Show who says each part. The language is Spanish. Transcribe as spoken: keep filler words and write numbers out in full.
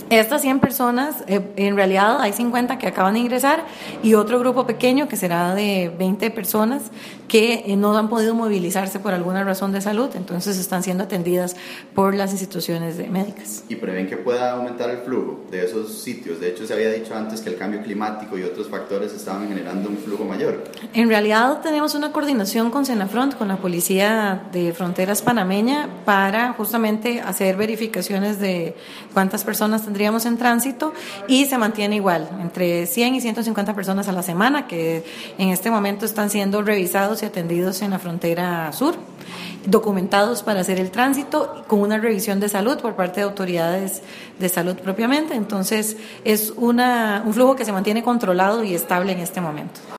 Speaker 1: Estas cien personas, eh, en realidad hay cincuenta que acaban de ingresar y otro grupo pequeño que será de veinte personas que eh, no han podido movilizarse por alguna razón de salud, entonces están siendo atendidas por las instituciones de médicas.
Speaker 2: ¿Y prevén que pueda aumentar el flujo de esos sitios? De hecho, se había dicho antes que el cambio climático y otros factores estaban generando un flujo mayor.
Speaker 1: En realidad tenemos una coordinación con Senafront, con la Policía de Fronteras Panameña, para justamente hacer verificaciones de cuántas personas tendríamos en tránsito, y se mantiene igual, entre cien y ciento cincuenta personas a la semana, que en este momento están siendo revisados y atendidos en la frontera sur, documentados para hacer el tránsito, con una revisión de salud por parte de autoridades de salud propiamente. Entonces es una, un flujo que se mantiene controlado y estable en este momento.